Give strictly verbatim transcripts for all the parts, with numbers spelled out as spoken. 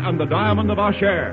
and the Diamond of Asher.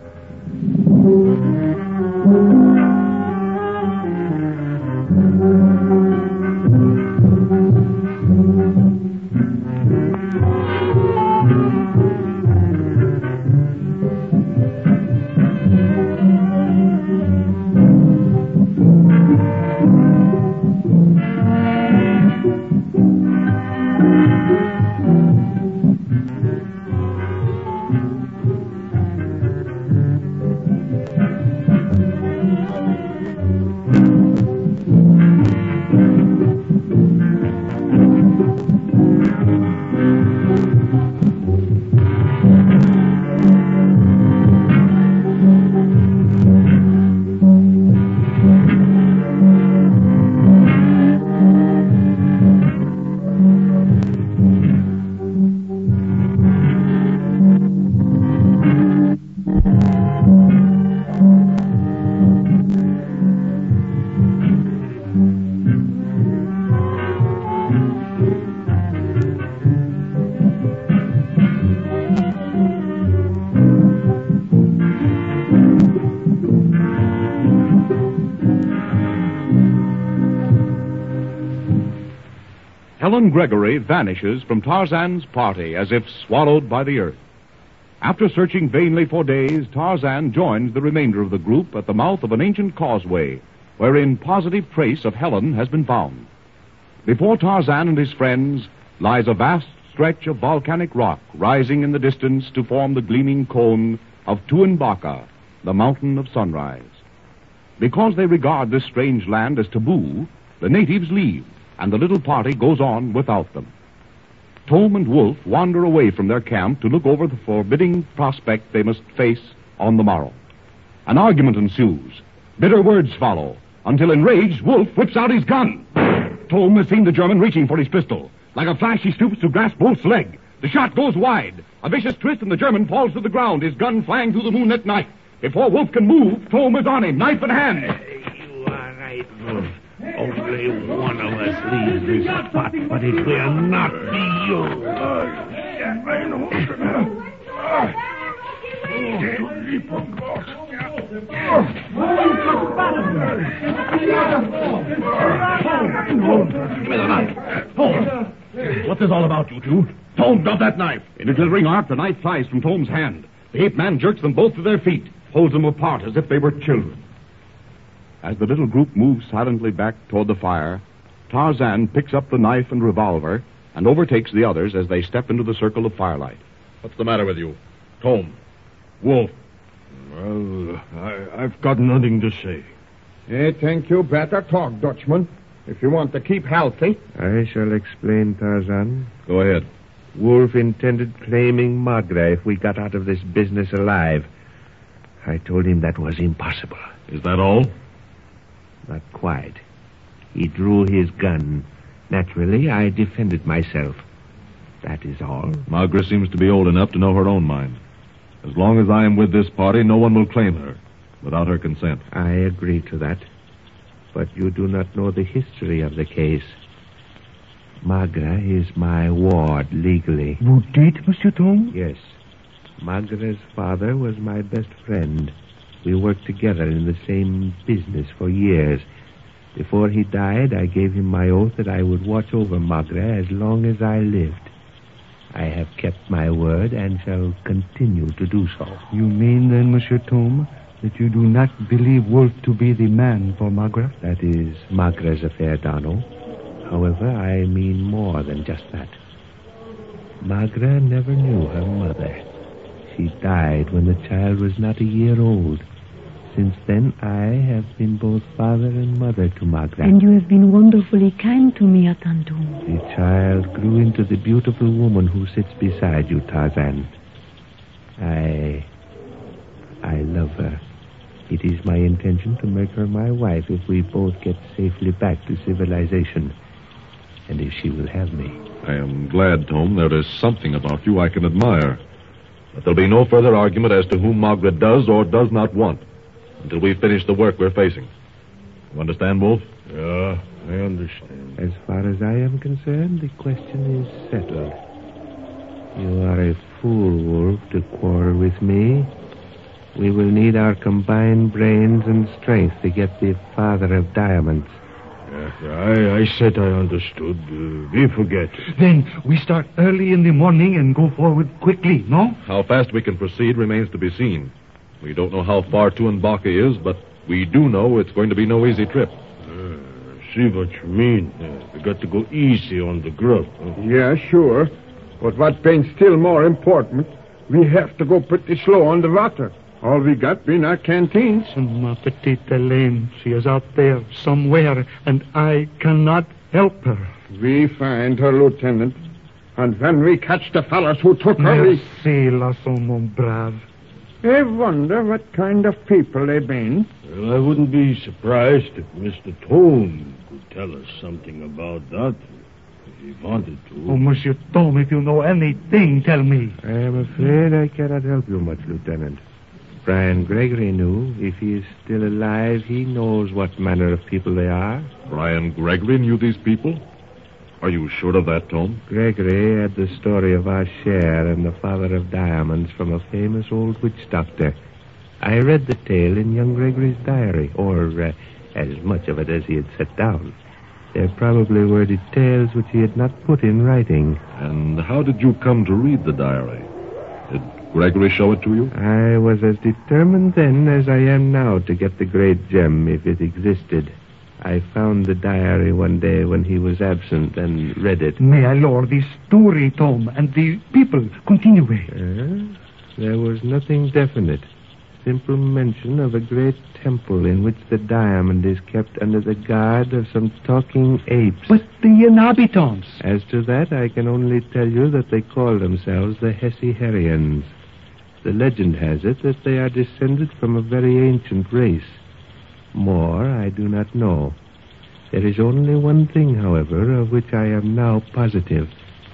Helen Gregory vanishes from Tarzan's party as if swallowed by the earth. After searching vainly for days, Tarzan joins the remainder of the group at the mouth of an ancient causeway, wherein positive trace of Helen has been found. Before Tarzan and his friends lies a vast stretch of volcanic rock rising in the distance to form the gleaming cone of Tuanbaca, the mountain of sunrise. Because they regard this strange land as taboo, the natives leave, and the little party goes on without them. Tom and Wolf wander away from their camp to look over the forbidding prospect they must face on the morrow. An argument ensues. Bitter words follow, until enraged, Wolf whips out his gun. Tom has seen the German reaching for his pistol. Like a flash, he stoops to grasp Wolf's leg. The shot goes wide. A vicious twist, and the German falls to the ground, his gun flying through the moonlit night. Before Wolf can move, Tom is on him, knife in hand. You are right, Wolf. Only one of us leaves this spot, but it will not be you. With a knife. Tom, what's this all about, you two? Tom, drop that knife. In a glittering arc, the knife flies from Tom's hand. The ape man jerks them both to their feet, holds them apart as if they were children. As the little group moves silently back toward the fire, Tarzan picks up the knife and revolver and overtakes the others as they step into the circle of firelight. What's the matter with you? Tom. Wolf. Well, I, I've got nothing to say. I think you better talk, Dutchman, if you want to keep healthy. I shall explain, Tarzan. Go ahead. Wolf intended claiming Magra if we got out of this business alive. I told him that was impossible. Is that all? Not quite. He drew his gun. Naturally, I defended myself. That is all. Magra seems to be old enough to know her own mind. As long as I am with this party, no one will claim her without her consent. I agree to that. But you do not know the history of the case. Magra is my ward legally. You did, Monsieur Tom? Yes. Magra's father was my best friend. We worked together in the same business for years. Before he died, I gave him my oath that I would watch over Magra as long as I lived. I have kept my word and shall continue to do so. You mean then, Monsieur Tom, that you do not believe Wolf to be the man for Magra? That is Magra's affair, Darno. However, I mean more than just that. Magra never knew her mother. She died when the child was not a year old. Since then, I have been both father and mother to Magra. And you have been wonderfully kind to me, Atantum. The child grew into the beautiful woman who sits beside you, Tarzan. I... I love her. It is my intention to make her my wife if we both get safely back to civilization. And if she will have me. I am glad, Tom, there is something about you I can admire. But there'll be no further argument as to whom Magra does or does not want until we finish the work we're facing. You understand, Wolf? Yeah, I understand. As far as I am concerned, the question is settled. You are a fool, Wolf, to quarrel with me. We will need our combined brains and strength to get the father of diamonds. Uh, I, I said I understood. Uh, we forget. Then we start early in the morning and go forward quickly, no? How fast we can proceed remains to be seen. We don't know how far Tuanbaca is, but we do know it's going to be no easy trip. Uh, see what you mean. Uh, we got to go easy on the grub. Huh? Yeah, sure. But what been still more important, we have to go pretty slow on the water. All we got been our canteens. Ma petite Helene, she is out there somewhere, and I cannot help her. We find her, Lieutenant. And when we catch the fellows who took her, we... Merci, Lasson, mon brave. I wonder what kind of people they been. Well, I wouldn't be surprised if Mister Tome could tell us something about that. If he wanted to. Oh, Monsieur Tom, if you know anything, tell me. I am afraid I cannot help you much, Lieutenant. Brian Gregory knew. If he is still alive, he knows what manner of people they are. Brian Gregory knew these people? Are you sure of that, Tom? Gregory had the story of our share and the father of diamonds from a famous old witch doctor. I read the tale in young Gregory's diary, or uh, as much of it as he had set down. There probably were details which he had not put in writing. And how did you come to read the diary? Did Gregory show it to you? I was as determined then as I am now to get the great gem if it existed. I found the diary one day when he was absent and read it. May I lord the story, Tom, and the people continue. Uh, there was nothing definite. Simple mention of a great temple in which the diamond is kept under the guard of some talking apes. But the inhabitants? As to that, I can only tell you that they call themselves the Hesse-Herians. The legend has it that they are descended from a very ancient race. More, I do not know. There is only one thing, however, of which I am now positive.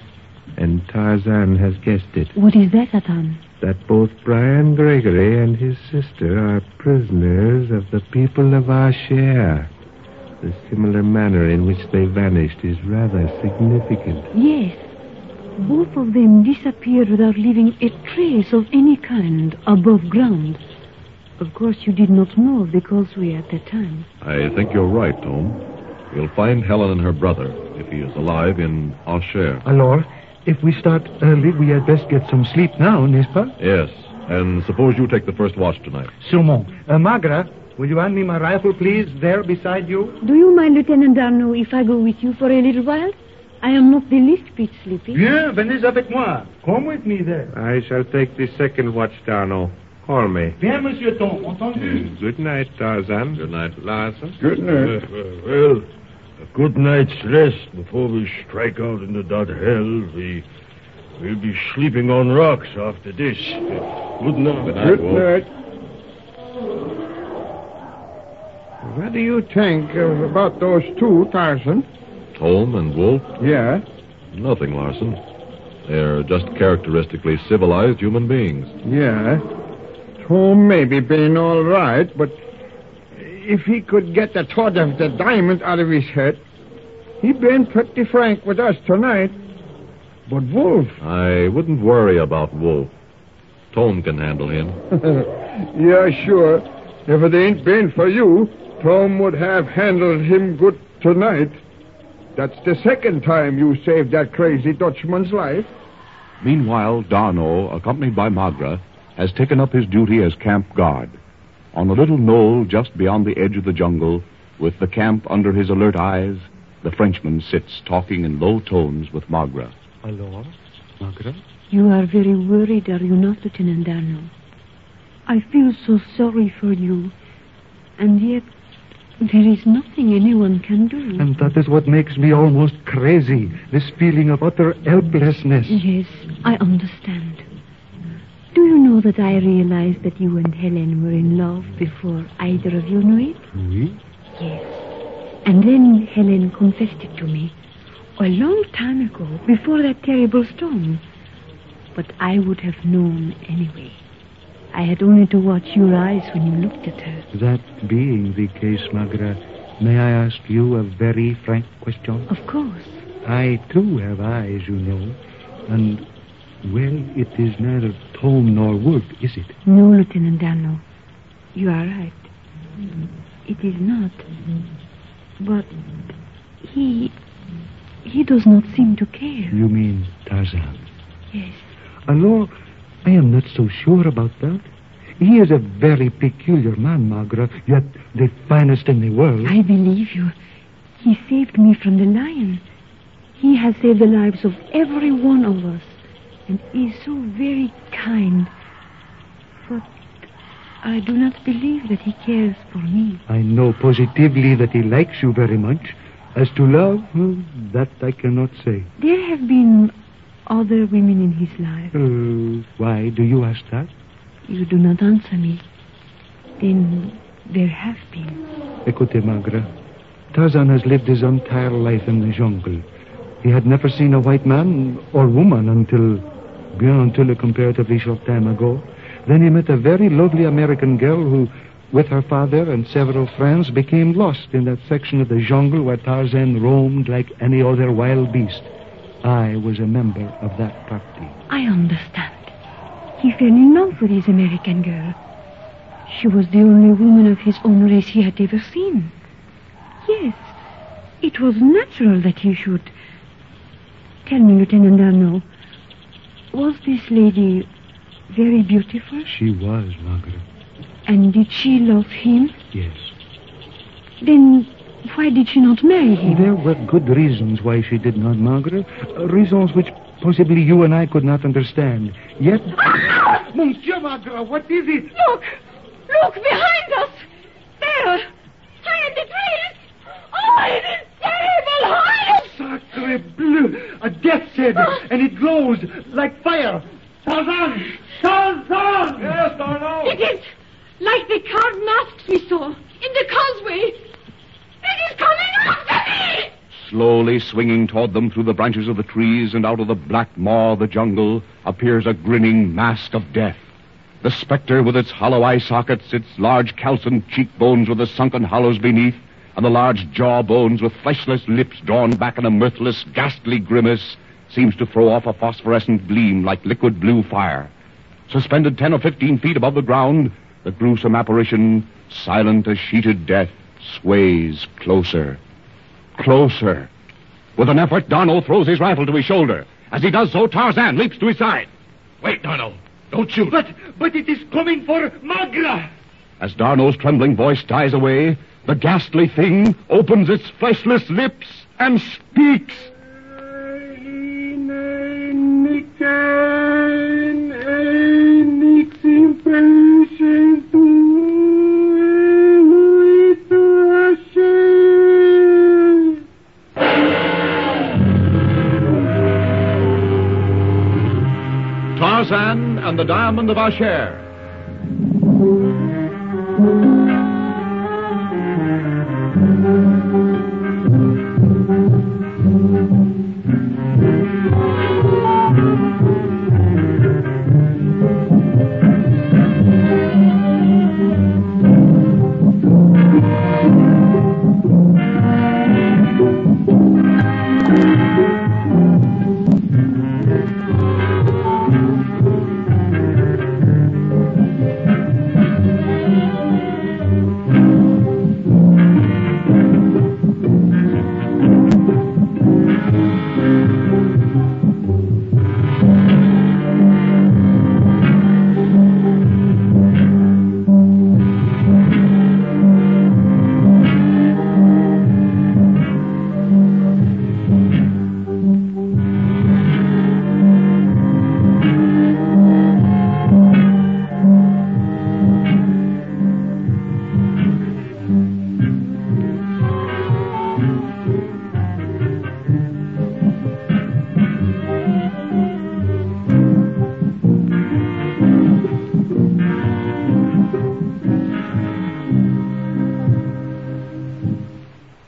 And Tarzan has guessed it. What is that, Atan? That both Brian Gregory and his sister are prisoners of the people of our share. The similar manner in which they vanished is rather significant. Yes. Both of them disappeared without leaving a trace of any kind above ground. Of course, you did not know of the causeway at that time. I think you're right, Tom. We'll find Helen and her brother, if he is alive, in Auxerre. Alors, if we start early, we had best get some sleep now, n'est-ce pas? Yes. And suppose you take the first watch tonight. Sûrement. Uh, Magra, will you hand me my rifle, please, there beside you? Do you mind, Lieutenant Darno, if I go with you for a little while? I am not the least bit sleepy. Bien, venez avec moi. Come with me there. I shall take the second watch, Darno. Call me. Bien, Monsieur Tom. Entendu. Good night, Tarzan. Good night. Larson. Good night. Uh, uh, well, a good night's rest before we strike out into that hell. We, we'll be sleeping on rocks after this. Good night. Good night, Good Wolf. night. What do you think uh, about those two, Tarzan? Tom and Wolf? Yeah. Nothing, Larson. They're just characteristically civilized human beings. Yeah. Tom maybe been all right, but if he could get the thought of the diamond out of his head, he'd been pretty frank with us tonight. But Wolf... I wouldn't worry about Wolf. Tom can handle him. Yeah, sure. If it ain't been for you, Tom would have handled him good tonight. That's the second time you saved that crazy Dutchman's life. Meanwhile, Darno, accompanied by Magra, has taken up his duty as camp guard. On a little knoll just beyond the edge of the jungle, with the camp under his alert eyes, the Frenchman sits talking in low tones with Magra. Alors, Magra? You are very worried, are you not, Lieutenant Darno? I feel so sorry for you. And yet, there is nothing anyone can do. And that is what makes me almost crazy, this feeling of utter helplessness. Yes, I understand. Do you know that I realized that you and Helen were in love before either of you knew it? Oui? Yes. And then Helen confessed it to me a long time ago, before that terrible storm. But I would have known anyway. I had only to watch your eyes when you looked at her. That being the case, Magra, may I ask you a very frank question? Of course. I, too, have eyes, you know. And Well, it is neither Tom nor Wolf, is it? No, Lieutenant Darno. You are right. It is not. But he... he does not seem to care. You mean Tarzan? Yes. Alors, I am not so sure about that. He is a very peculiar man, Magra, yet the finest in the world. I believe you. He saved me from the lion. He has saved the lives of every one of us, and is so very kind. But I do not believe that he cares for me. I know positively that he likes you very much. As to love, well, that I cannot say. There have been other women in his life. Uh, why do you ask that? You do not answer me. Then there have been. Écoutez, Magra. Tarzan has lived his entire life in the jungle. He had never seen a white man or woman until, bien, until a comparatively short time ago. Then he met a very lovely American girl who, with her father and several friends, became lost in that section of the jungle where Tarzan roamed like any other wild beast. I was a member of that party. I understand. He fell in love with his American girl. She was the only woman of his own race he had ever seen. Yes, it was natural that he should. Tell me, Lieutenant Darno, was this lady very beautiful? She was, Margaret. And did she love him? Yes. Then why did she not marry him? There were good reasons why she did not, Margaret. Uh, reasons which possibly you and I could not understand. Yet... Monsieur Margaret, what is it? Look! Look, behind us! There! High in the trees! Oh, it is terrible! High! Sacre bleu! A death's head, and it glows like fire. Tarzan! Tarzan! Yes, Darno. It is like the carved masks we saw in the causeway. It is coming after me! Slowly swinging toward them through the branches of the trees and out of the black maw of the jungle appears a grinning mask of death. The specter with its hollow eye sockets, its large calcined cheekbones with the sunken hollows beneath, and the large jaw bones with fleshless lips drawn back in a mirthless, ghastly grimace, seems to throw off a phosphorescent gleam like liquid blue fire. Suspended ten or fifteen feet above the ground, the gruesome apparition, silent as sheeted death, sways closer. Closer. With an effort, Darno throws his rifle to his shoulder. As he does so, Tarzan leaps to his side. Wait, Darno. Don't shoot. But, but it is coming for Magra. As Darno's trembling voice dies away, the ghastly thing opens its fleshless lips and speaks. Tarzan and the Diamond of Asher.